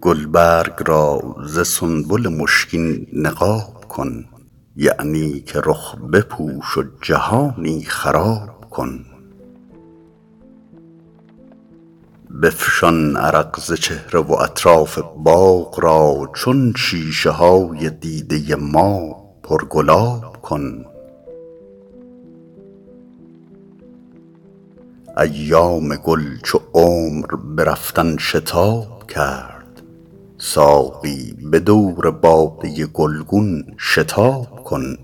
گلبرگ را ز سنبل مشکین نقاب کن، یعنی که رخ بپوش و جهانی خراب کن. بفشان عرق ز چهره و اطراف باغ را، چون شیشه های دیده ما پرگلاب کن. ایام گل چو عمر به رفتن شتاب کرد، ساقی به دور باده گلگون شتاب کن.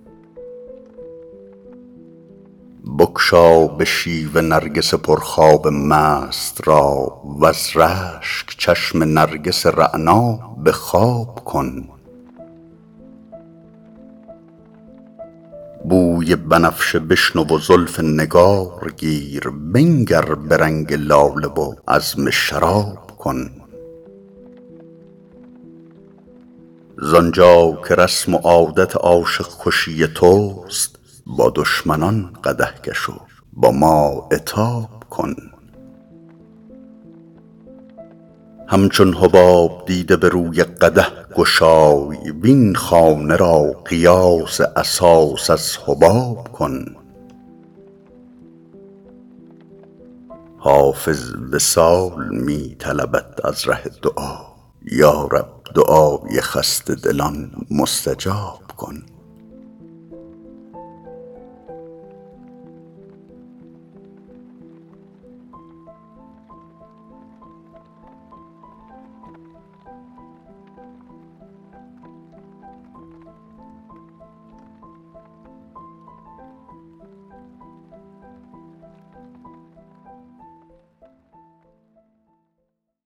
بگشا به شیوه نرگس پرخواب مست را، وز رشک چشم نرگس رعنا به خواب کن. بوی بنفشه بشنو و زلف نگار گیر، بنگر به رنگ لاله و عزم شراب کن. زآنجا که رسم و عادت عاشق کشی توست، با دشمنان قدح کش و با ما عتاب کن. همچون حباب دیده به روی قدح گشای، وین خانه را قیاس اساس از حباب کن. حافظ وصال می طلبد از ره دعا، یا رب دعای خسته دلان مستجاب کن.